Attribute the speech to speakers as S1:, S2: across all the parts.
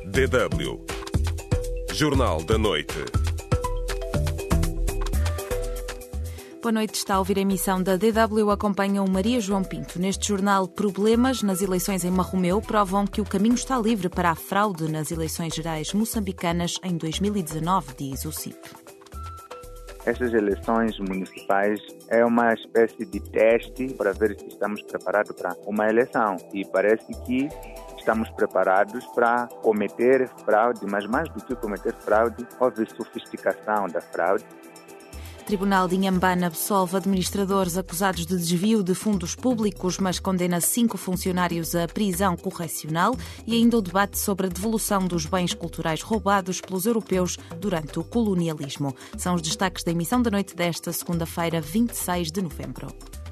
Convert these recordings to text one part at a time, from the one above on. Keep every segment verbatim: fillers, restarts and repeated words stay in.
S1: D W Jornal da Noite.
S2: Boa noite, está a ouvir a emissão da D W, acompanha o Maria João Pinto. Neste jornal, problemas nas eleições em Marromeu provam que o caminho está livre para a fraude nas eleições gerais moçambicanas em dois mil e dezanove, diz o C I P.
S3: Estas eleições municipais é uma espécie de teste para ver se estamos preparados para uma eleição. E parece que estamos preparados para cometer fraude, mas mais do que cometer fraude, houve sofisticação da fraude.
S2: O Tribunal de Inhambane absolve administradores acusados de desvio de fundos públicos, mas condena cinco funcionários à prisão correcional, e ainda o debate sobre a devolução dos bens culturais roubados pelos europeus durante o colonialismo. São os destaques da emissão da noite desta segunda-feira, vinte e seis de novembro.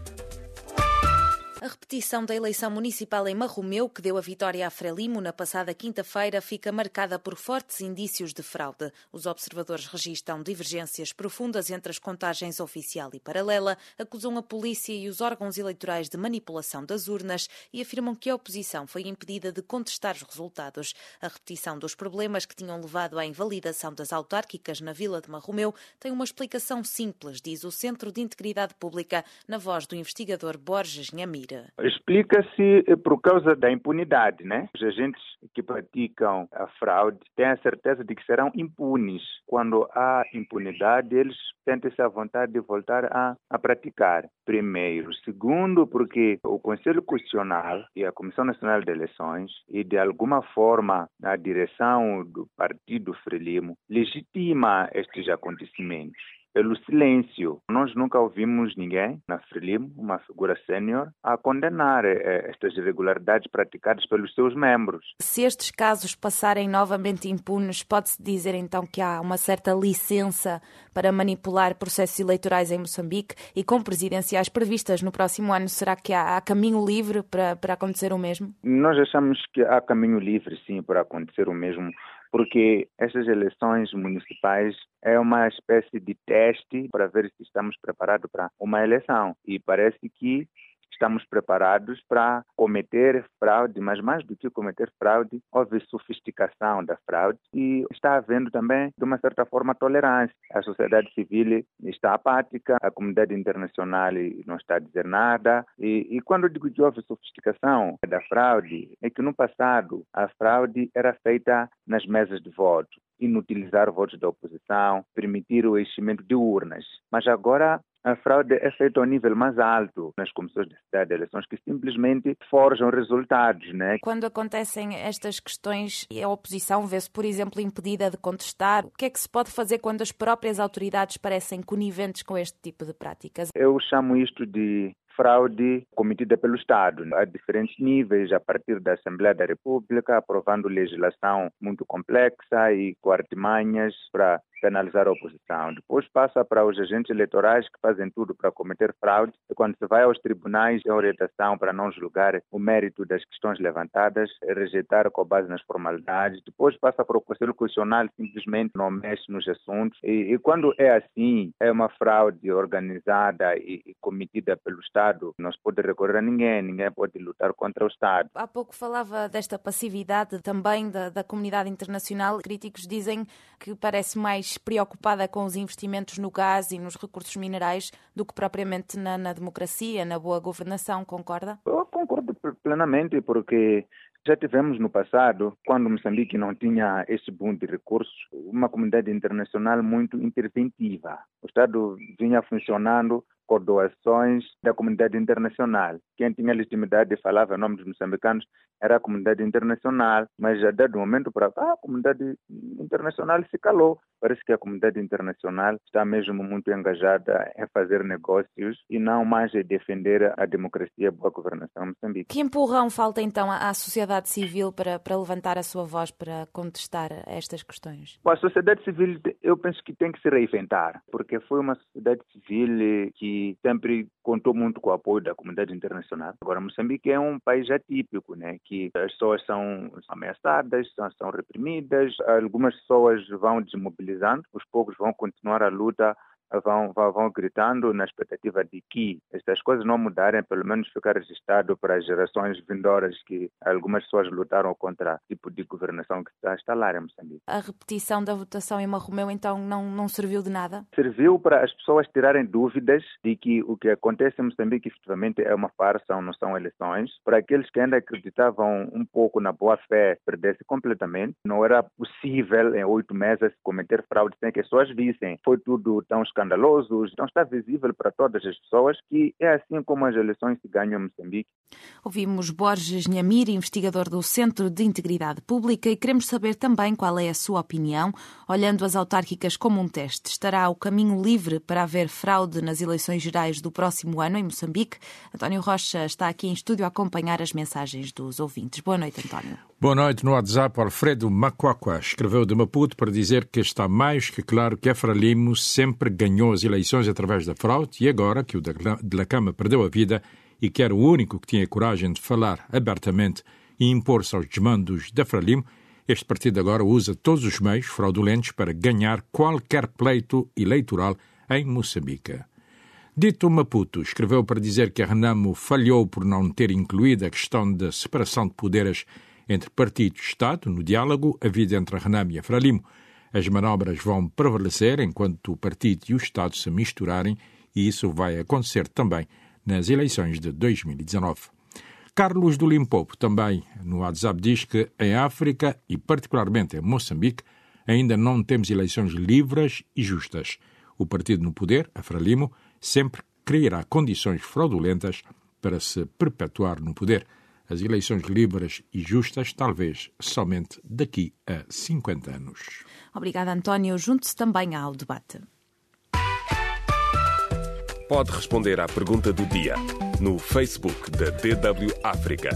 S2: A repetição da eleição municipal em Marromeu, que deu a vitória a Frelimo na passada quinta-feira, fica marcada por fortes indícios de fraude. Os observadores registram divergências profundas entre as contagens oficial e paralela, acusam a polícia e os órgãos eleitorais de manipulação das urnas e afirmam que a oposição foi impedida de contestar os resultados. A repetição dos problemas que tinham levado à invalidação das autárquicas na Vila de Marromeu tem uma explicação simples, diz o Centro de Integridade Pública, na voz do investigador Borges Nhamira.
S3: Explica-se por causa da impunidade, né? Os agentes que praticam a fraude têm a certeza de que serão impunes. Quando há impunidade, eles sentem-se à vontade de voltar a, a praticar. Primeiro. Segundo, porque o Conselho Constitucional e a Comissão Nacional de Eleições e, de alguma forma, a direção do Partido Frelimo legitima estes acontecimentos. Pelo silêncio. Nós nunca ouvimos ninguém na Frelimo, uma figura sénior, a condenar eh, estas irregularidades praticadas pelos seus membros.
S2: Se estes casos passarem novamente impunes, pode-se dizer então que há uma certa licença para manipular processos eleitorais em Moçambique, e com presidenciais previstas no próximo ano, será que há, há caminho livre para, para acontecer o mesmo?
S3: Nós achamos que há caminho livre, sim, para acontecer o mesmo, porque estas eleições municipais é uma espécie de teste para ver se estamos preparados para uma eleição. E parece que estamos preparados para cometer fraude, mas mais do que cometer fraude, houve sofisticação da fraude e está havendo também, de uma certa forma, tolerância. A sociedade civil está apática, a comunidade internacional não está a dizer nada. E, e quando eu digo que houve sofisticação da fraude, é que no passado a fraude era feita nas mesas de voto, inutilizar votos da oposição, permitir o enchimento de urnas. Mas agora a fraude é feita ao nível mais alto nas comissões de cidade de eleições, que simplesmente forjam resultados, né?
S2: Quando acontecem estas questões e a oposição vê-se, por exemplo, impedida de contestar, o que é que se pode fazer quando as próprias autoridades parecem coniventes com este tipo de práticas?
S3: Eu chamo isto de fraude cometida pelo Estado, a diferentes níveis, a partir da Assembleia da República, aprovando legislação muito complexa e com artimanhas para penalizar a oposição. Depois passa para os agentes eleitorais que fazem tudo para cometer fraude, e quando se vai aos tribunais, é orientação para não julgar o mérito das questões levantadas, rejeitar com base nas formalidades. Depois passa para o Conselho Constitucional, simplesmente não mexe nos assuntos. E, e quando é assim, é uma fraude organizada e, e cometida pelo Estado, não se pode recorrer a ninguém, ninguém pode lutar contra o Estado.
S2: Há pouco falava desta passividade também da, da comunidade internacional. Críticos dizem que parece mais preocupada com os investimentos no gás e nos recursos minerais do que propriamente na, na democracia, na boa governação, concorda?
S3: Eu concordo plenamente, porque já tivemos no passado, quando Moçambique não tinha esse boom de recursos, uma comunidade internacional muito interventiva. O Estado vinha funcionando com doações da comunidade internacional. Quem tinha legitimidade e falava em nome dos moçambicanos era a comunidade internacional, mas já dado um momento para cá, a comunidade internacional se calou. Parece que a comunidade internacional está mesmo muito engajada em fazer negócios e não mais em defender a democracia e a boa governação em Moçambique.
S2: Que empurrão falta então à sociedade civil para, para levantar a sua voz para contestar estas questões?
S3: A sociedade civil, eu penso que tem que se reinventar, porque foi uma sociedade civil que sempre contou muito com o apoio da comunidade internacional. Agora, Moçambique é um país atípico, né? Que as pessoas são ameaçadas, são, são reprimidas, algumas pessoas vão desmobilizando, os poucos vão continuar a luta vão, vão, vão gritando na expectativa de que estas coisas não mudarem, pelo menos ficar registrado para as gerações vindouras que algumas pessoas lutaram contra o tipo de governação que está a instalar em Moçambique.
S2: A repetição da votação em Marromeu, então, não, não serviu de nada?
S3: Serviu para as pessoas tirarem dúvidas de que o que acontece em Moçambique efetivamente é uma farsa, não são eleições. Para aqueles que ainda acreditavam um pouco na boa-fé, perdesse completamente. Não era possível em oito meses cometer fraude sem que as pessoas vissem. Foi tudo tão escandaloso. Então está visível para todas as pessoas que é assim como as eleições se ganham em Moçambique.
S2: Ouvimos Borges Nhamir, investigador do Centro de Integridade Pública, e queremos saber também qual é a sua opinião, olhando as autárquicas como um teste. Estará o caminho livre para haver fraude nas eleições gerais do próximo ano em Moçambique? António Rocha está aqui em estúdio a acompanhar as mensagens dos ouvintes. Boa noite, António.
S4: Boa noite. No WhatsApp, Alfredo Macuacua escreveu de Maputo para dizer que está mais que claro que a Frelimo sempre ganhou as eleições através da fraude e agora que o Dhlakama perdeu a vida e que era o único que tinha coragem de falar abertamente e impor-se aos desmandos da Frelimo, este partido agora usa todos os meios fraudulentos para ganhar qualquer pleito eleitoral em Moçambique. Dito Maputo escreveu para dizer que a Renamo falhou por não ter incluído a questão da separação de poderes entre partido e Estado no diálogo havido entre a Renamo e a Frelimo. As manobras vão prevalecer enquanto o partido e o Estado se misturarem e isso vai acontecer também nas eleições de dois mil e dezanove. Carlos do Limpopo também no WhatsApp diz que em África e particularmente em Moçambique ainda não temos eleições livres e justas. O partido no poder, a Frelimo, sempre criará condições fraudulentas para se perpetuar no poder. As eleições livres e justas, talvez somente daqui a cinquenta anos.
S2: Obrigada, António. Junte-se também ao debate.
S1: Pode responder à pergunta do dia no Facebook da D W África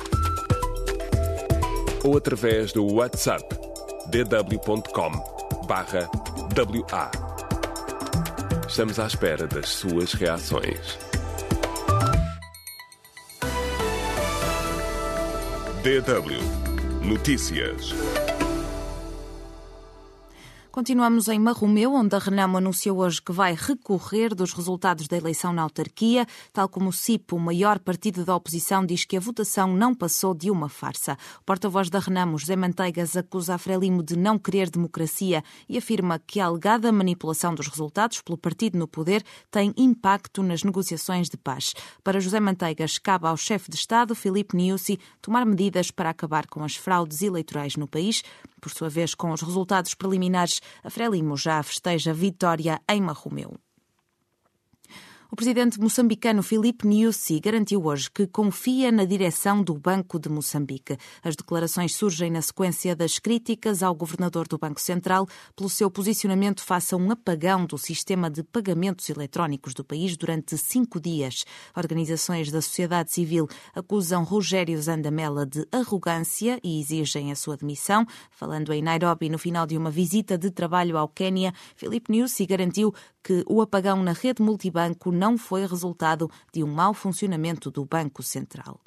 S1: ou através do WhatsApp d w ponto com barra w a. Estamos à espera das suas reações. D W Notícias.
S2: Continuamos em Marromeu, onde a Renamo anunciou hoje que vai recorrer dos resultados da eleição na autarquia. Tal como o C I P, o maior partido da oposição, diz que a votação não passou de uma farsa. O porta-voz da Renamo, José Manteigas, acusa a Frelimo de não querer democracia e afirma que a alegada manipulação dos resultados pelo partido no poder tem impacto nas negociações de paz. Para José Manteigas, cabe ao chefe de Estado, Filipe Nyusi, tomar medidas para acabar com as fraudes eleitorais no país. Por sua vez, com os resultados preliminares, a Frelimo já festeja vitória em Marromeu. O presidente moçambicano Filipe Nyusi garantiu hoje que confia na direção do Banco de Moçambique. As declarações surgem na sequência das críticas ao governador do Banco Central pelo seu posicionamento face a um apagão do sistema de pagamentos eletrónicos do país durante cinco dias. Organizações da sociedade civil acusam Rogério Zandamela de arrogância e exigem a sua demissão. Falando em Nairobi no final de uma visita de trabalho ao Quénia, Filipe Nyusi garantiu que o apagão na rede multibanco não foi resultado de um mau funcionamento do Banco Central.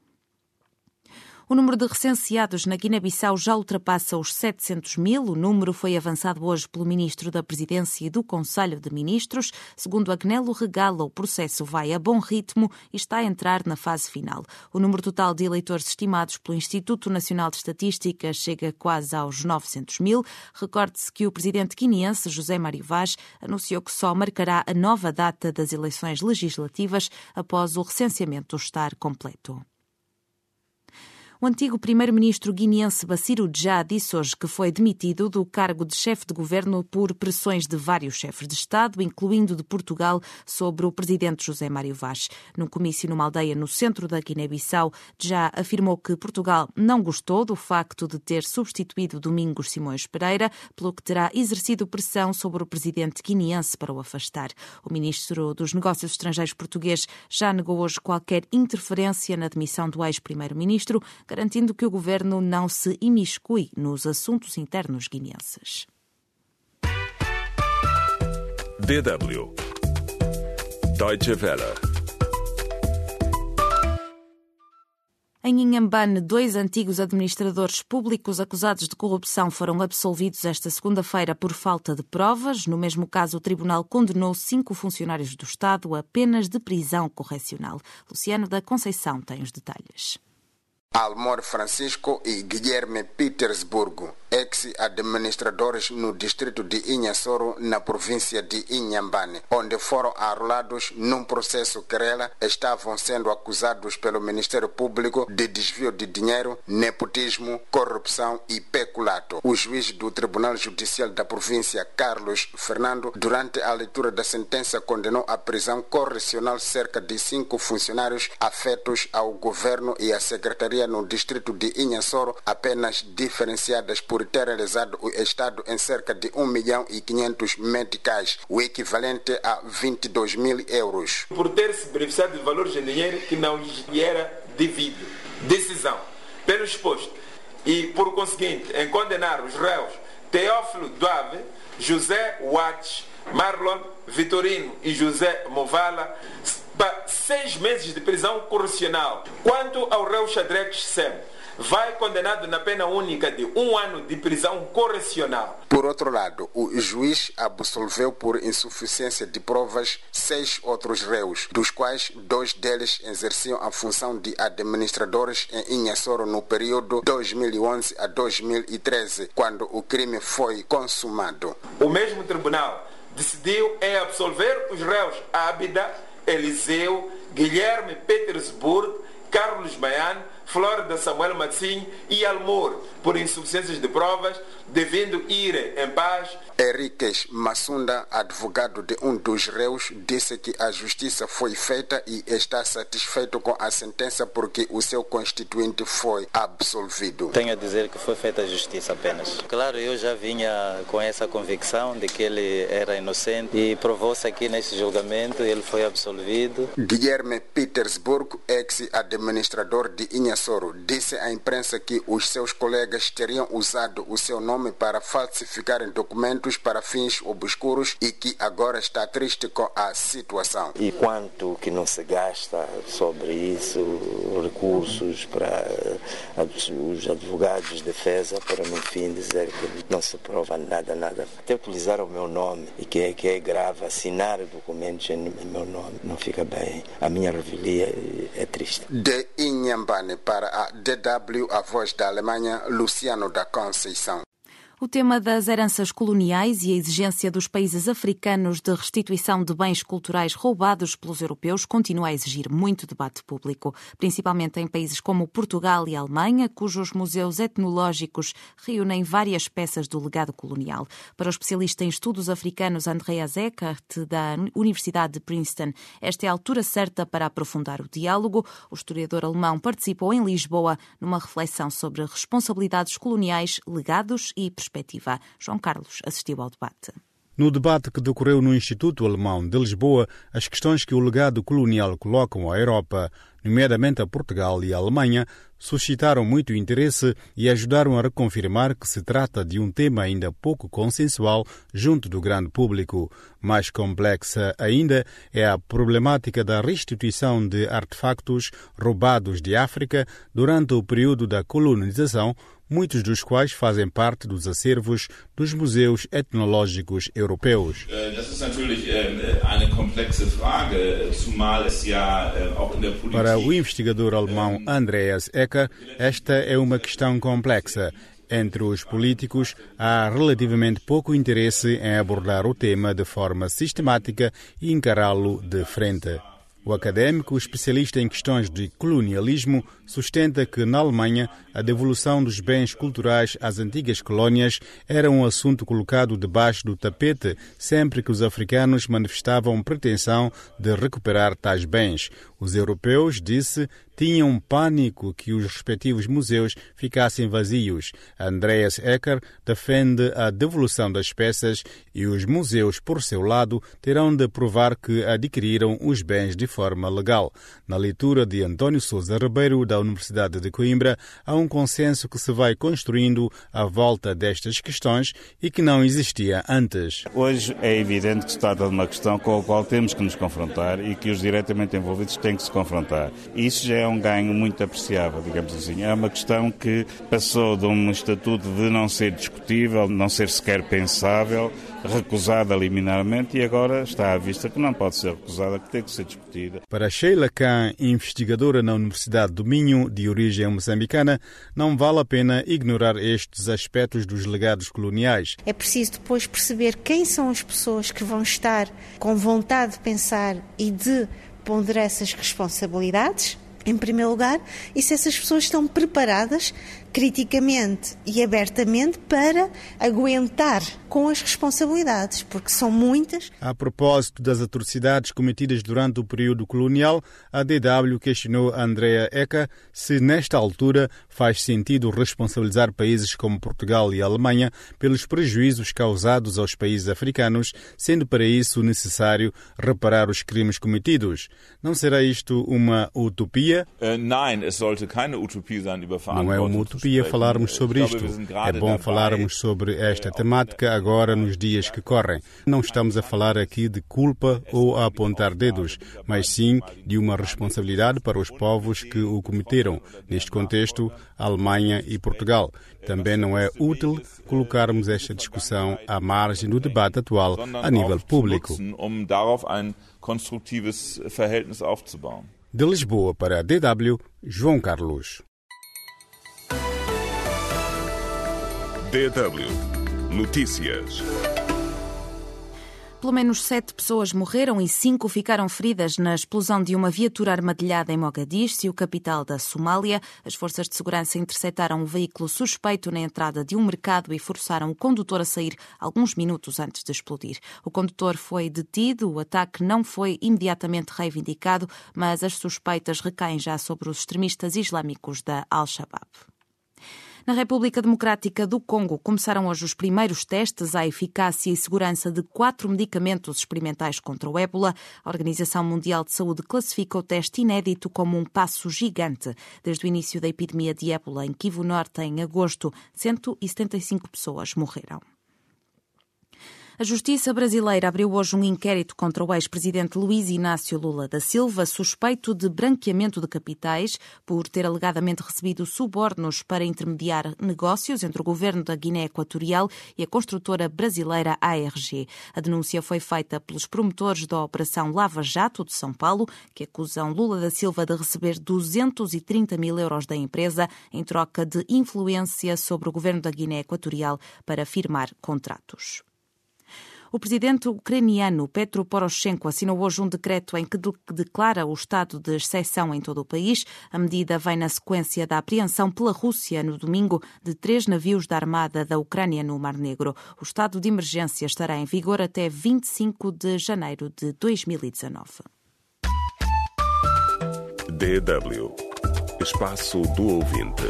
S2: O número de recenseados na Guiné-Bissau já ultrapassa os setecentos mil. O número foi avançado hoje pelo Ministro da Presidência e do Conselho de Ministros. Segundo Agnelo Regala, o processo vai a bom ritmo e está a entrar na fase final. O número total de eleitores estimados pelo Instituto Nacional de Estatística chega quase aos novecentos mil. Recorde-se que o presidente guineense, José Mário Vaz, anunciou que só marcará a nova data das eleições legislativas após o recenseamento estar completo. O antigo primeiro-ministro guineense Bassirou Dia disse hoje que foi demitido do cargo de chefe de governo por pressões de vários chefes de Estado, incluindo de Portugal, sobre o presidente José Mário Vaz. Num comício numa aldeia no centro da Guiné-Bissau, Dia afirmou que Portugal não gostou do facto de ter substituído Domingos Simões Pereira, pelo que terá exercido pressão sobre o presidente guineense para o afastar. O ministro dos Negócios Estrangeiros português já negou hoje qualquer interferência na demissão do ex-primeiro-ministro, garantindo que o governo não se imiscui nos assuntos internos guineenses.
S1: D W Deutsche Welle.
S2: Em Inhambane, dois antigos administradores públicos acusados de corrupção foram absolvidos esta segunda-feira por falta de provas. No mesmo caso, o tribunal condenou cinco funcionários do Estado a penas de prisão correcional. Luciano da Conceição tem os detalhes.
S5: Almor Francisco e Guilherme Petersburgo, ex-administradores no distrito de Inhassoro, na província de Inhambane, onde foram arrolados num processo querela, estavam sendo acusados pelo Ministério Público de desvio de dinheiro, nepotismo, corrupção e peculato. O juiz do Tribunal Judicial da província, Carlos Fernando, durante a leitura da sentença, condenou à prisão correcional cerca de cinco funcionários afetos ao governo e à secretaria no distrito de Inhassoro, apenas diferenciadas por ter realizado o Estado em cerca de um milhão e quinhentos meticais, o equivalente a vinte e dois mil euros.
S6: Por ter se beneficiado de valores em dinheiro que não lhe era devido. Decisão. Pelo exposto. E, por conseguinte, em condenar os réus Teófilo Duave, José Watts, Marlon Vitorino e José Movala para seis meses de prisão correcional. Quanto ao réu Xadrex Sem, vai condenado na pena única de um ano de prisão correcional.
S5: Por outro lado, o juiz absolveu por insuficiência de provas seis outros réus, dos quais dois deles exerciam a função de administradores em Inhassoro no período dois mil e onze a dois mil e treze, quando o crime foi consumado.
S6: O mesmo tribunal decidiu em absolver os réus Ábida, Eliseu, Guilherme Petersburgo, Carlos Baiano, Flórida Samuel Matzinho e Almor, por insuficiências de provas, devendo ir em paz.
S5: Henriques Massunda, advogado de um dos réus, disse que a justiça foi feita e está satisfeito com a sentença porque o seu constituinte foi absolvido.
S7: Tenho a dizer que foi feita a justiça apenas. Claro, eu já vinha com essa convicção de que ele era inocente e provou-se aqui neste julgamento e ele foi absolvido.
S5: Guilherme Petersburgo, ex-administrador de Inhassoro, disse à imprensa que os seus colegas teriam usado o seu nome para falsificarem documentos para fins obscuros e que agora está triste com a situação.
S8: E quanto que não se gasta sobre isso, recursos para os advogados de defesa, para no fim dizer que não se prova nada, nada. Até utilizar o meu nome, e que é, que é grave, assinar documentos em meu nome, não fica bem. A minha revelia é triste.
S5: De Inhambane para a D W, a voz da Alemanha, Luciano da Conceição.
S2: O tema das heranças coloniais e a exigência dos países africanos de restituição de bens culturais roubados pelos europeus continua a exigir muito debate público, principalmente em países como Portugal e Alemanha, cujos museus etnológicos reúnem várias peças do legado colonial. Para o especialista em estudos africanos Andreas Eckert, da Universidade de Princeton, esta é a altura certa para aprofundar o diálogo. O historiador alemão participou em Lisboa numa reflexão sobre responsabilidades coloniais, legados e perspectivas. João Carlos assistiu ao debate.
S9: No debate que decorreu no Instituto Alemão de Lisboa, as questões que o legado colonial colocam à Europa, nomeadamente a Portugal e a Alemanha, suscitaram muito interesse e ajudaram a reconfirmar que se trata de um tema ainda pouco consensual junto do grande público. Mais complexa ainda é a problemática da restituição de artefactos roubados de África durante o período da colonização, muitos dos quais fazem parte dos acervos dos museus etnológicos europeus. Para o investigador alemão Andreas Ecker, esta é uma questão complexa. Entre os políticos, há relativamente pouco interesse em abordar o tema de forma sistemática e encará-lo de frente. O académico especialista em questões de colonialismo sustenta que, na Alemanha, a devolução dos bens culturais às antigas colónias era um assunto colocado debaixo do tapete sempre que os africanos manifestavam pretensão de recuperar tais bens. Os europeus, disse, tinham pânico que os respectivos museus ficassem vazios. Andreas Ecker defende a devolução das peças e os museus, por seu lado, terão de provar que adquiriram os bens de forma legal. Na leitura de António Sousa Ribeiro, da Universidade de Coimbra, há um consenso que se vai construindo à volta destas questões e que não existia antes.
S10: Hoje é evidente que se trata de uma questão com a qual temos que nos confrontar e que os diretamente envolvidos têm têm que se confrontar. E isso já é um ganho muito apreciável, digamos assim. É uma questão que passou de um estatuto de não ser discutível, não ser sequer pensável, recusada liminarmente, e agora está à vista que não pode ser recusada, que tem que ser discutida.
S9: Para Sheila Khan, investigadora na Universidade do Minho, de origem moçambicana, não vale a pena ignorar estes aspectos dos legados coloniais.
S11: É preciso depois perceber quem são as pessoas que vão estar com vontade de pensar e de ponderar essas responsabilidades, em primeiro lugar, e se essas pessoas estão preparadas criticamente e abertamente para aguentar com as responsabilidades, porque são muitas.
S9: A propósito das atrocidades cometidas durante o período colonial, a D W questionou Andrea Eca se, nesta altura, faz sentido responsabilizar países como Portugal e Alemanha pelos prejuízos causados aos países africanos, sendo para isso necessário reparar os crimes cometidos. Não será isto uma utopia? Não é uma utopia falarmos sobre isto. É bom falarmos sobre esta temática agora nos dias que correm. Não estamos a falar aqui de culpa ou a apontar dedos, mas sim de uma responsabilidade para os povos que o cometeram. Neste contexto, a Alemanha e Portugal. Também não é útil colocarmos esta discussão à margem do debate atual a nível público. De Lisboa para a D W, João Carlos.
S1: D W Notícias.
S2: Pelo menos sete pessoas morreram e cinco ficaram feridas na explosão de uma viatura armadilhada em Mogadiscio, capital da Somália. As forças de segurança interceptaram um veículo suspeito na entrada de um mercado e forçaram o condutor a sair alguns minutos antes de explodir. O condutor foi detido, o ataque não foi imediatamente reivindicado, mas as suspeitas recaem já sobre os extremistas islâmicos da Al-Shabaab. Na República Democrática do Congo começaram hoje os primeiros testes à eficácia e segurança de quatro medicamentos experimentais contra o ébola. A Organização Mundial de Saúde classifica o teste inédito como um passo gigante. Desde o início da epidemia de ébola em Kivu Norte, em agosto, cento e setenta e cinco pessoas morreram. A Justiça brasileira abriu hoje um inquérito contra o ex-presidente Luiz Inácio Lula da Silva, suspeito de branqueamento de capitais por ter alegadamente recebido subornos para intermediar negócios entre o governo da Guiné Equatorial e a construtora brasileira A R G. A denúncia foi feita pelos promotores da Operação Lava Jato de São Paulo, que acusam Lula da Silva de receber duzentos e trinta mil euros da empresa em troca de influência sobre o governo da Guiné Equatorial para firmar contratos. O presidente ucraniano Petro Poroshenko assinou hoje um decreto em que declara o estado de exceção em todo o país. A medida vem na sequência da apreensão pela Rússia no domingo de três navios da Armada da Ucrânia no Mar Negro. O estado de emergência estará em vigor até vinte e cinco de janeiro de dois mil e dezanove.
S1: D W Espaço do Ouvinte.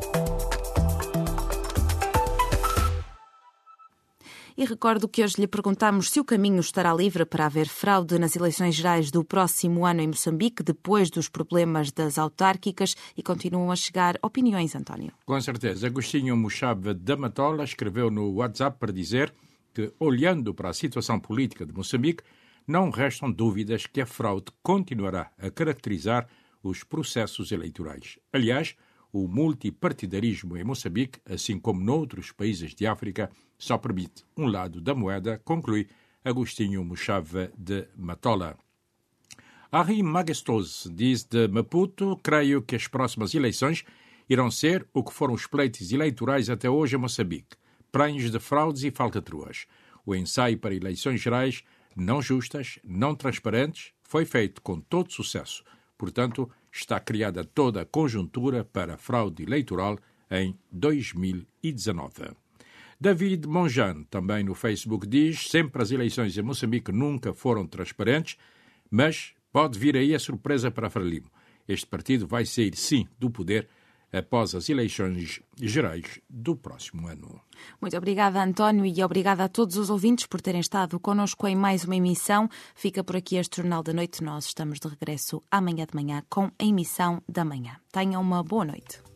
S2: E recordo que hoje lhe perguntamos se o caminho estará livre para haver fraude nas eleições gerais do próximo ano em Moçambique, depois dos problemas das autárquicas, e continuam a chegar opiniões, António.
S4: Com certeza. Agostinho Muxava da Matola escreveu no WhatsApp para dizer que, olhando para a situação política de Moçambique, não restam dúvidas que a fraude continuará a caracterizar os processos eleitorais. Aliás, o multipartidarismo em Moçambique, assim como noutros países de África, só permite um lado da moeda, conclui Agostinho Muxava de Matola. Henri Maguestos diz de Maputo: creio que as próximas eleições irão ser o que foram os pleitos eleitorais até hoje em Moçambique, prenhos de fraudes e falcatruas. O ensaio para eleições gerais não justas, não transparentes, foi feito com todo sucesso. Portanto, está criada toda a conjuntura para a fraude eleitoral em dois mil e dezanove. David Monjan, também no Facebook, diz: sempre as eleições em Moçambique nunca foram transparentes, mas pode vir aí a surpresa para Frelimo. Este partido vai sair, sim, do poder após as eleições gerais do próximo ano.
S2: Muito obrigada, António, e obrigada a todos os ouvintes por terem estado connosco em mais uma emissão. Fica por aqui este Jornal da Noite. Nós estamos de regresso amanhã de manhã com a emissão da manhã. Tenham uma boa noite.